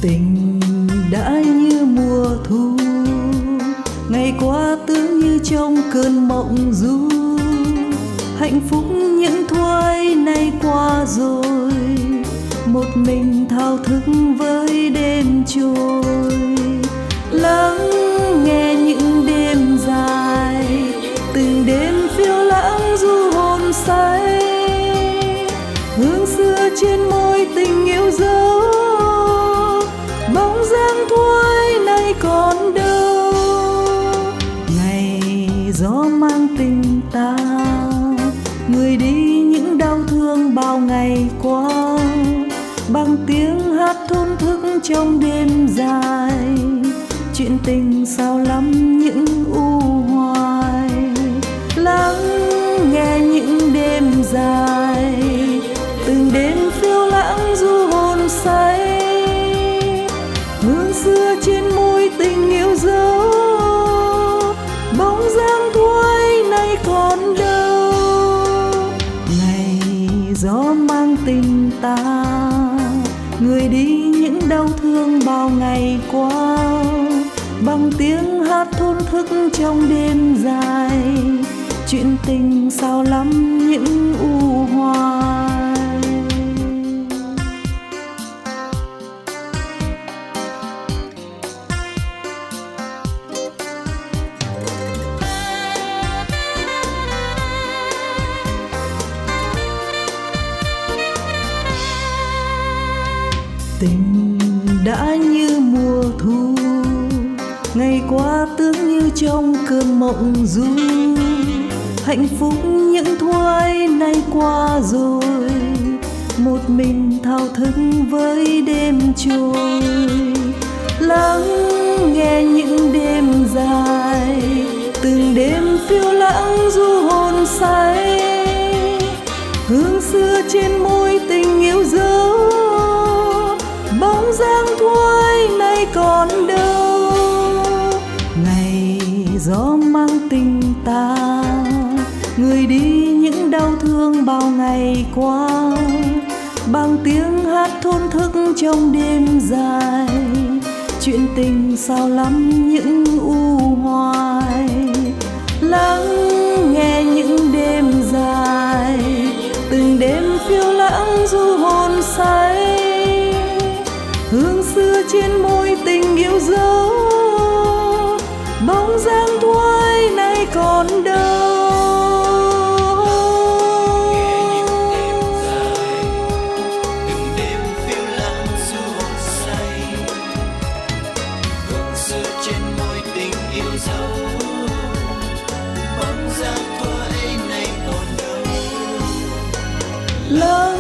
Tình đã như mùa thu, ngày qua tưởng như trong cơn mộng du. Hạnh phúc những thuở nay qua rồi, một mình thao thức với đêm trôi. Lắng nghe những đêm dài, từng đêm phiêu lãng du hồn say. Hương xưa trên môi tình yêu dấu, bóng dáng thuở nay còn đâu. Ngày gió mang tình ta, người đi những đau thương bao ngày qua. Bằng tiếng hát thổn thức trong đêm dài, chuyện tình sao lắm những u hoài. Lắng nghe những đêm dài, từng đêm phiêu lãng du hồn say. Hương xưa trên môi tình yêu dấu, bóng dáng thuở nay còn đâu. Ngày gió mang tình ta, người đi những đau thương bao ngày qua. Bằng tiếng hát thổn thức trong đêm dài, chuyện tình sao lắm những u hoài. Tình đã như mùa thu, ngày qua tưởng như trong cơn mộng du. Hạnh phúc những thuở nay qua rồi, một mình thao thức với đêm trôi. Lắng nghe những đêm dài, từng đêm phiêu lãng du hồn say. Hương xưa trên môi tình yêu dấu, bóng dáng thuở nay còn đâu. Ngày gió mang tình ta, người đi những đau thương bao ngày qua. Bằng tiếng hát thổn thức trong đêm dài, chuyện tình sao lắm những u hoài. Lắng nghe những đêm dài, từng đêm phiêu lãng du hồn say. Hương xưa trên môi tình yêu dấu, bóng dáng thuở nay còn đâu. Từng đêm phiêu lãng du hồn say. Hương xưa trên môi tình yêu dấu, bóng dáng thuở nay còn đâu.